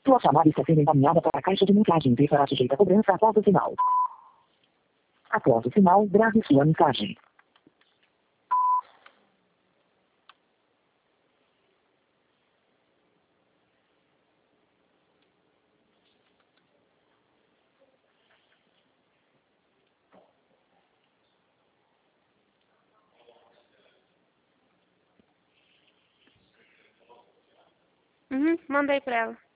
Sua chamada está sendo encaminhada para a caixa de mensagens e será sujeita a cobrança após o sinal. Após o sinal, grave sua mensagem. Mandei pra ela.